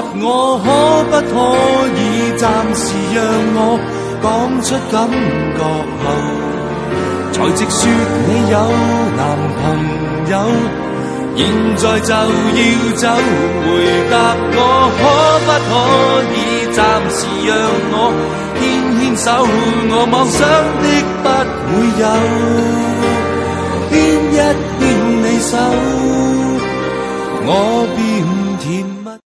我，可不可以暂时让我講出感覺後，才直說你有男朋友，現在就要走。回答我，可不可以暫時讓我牽牽手，我妄想的不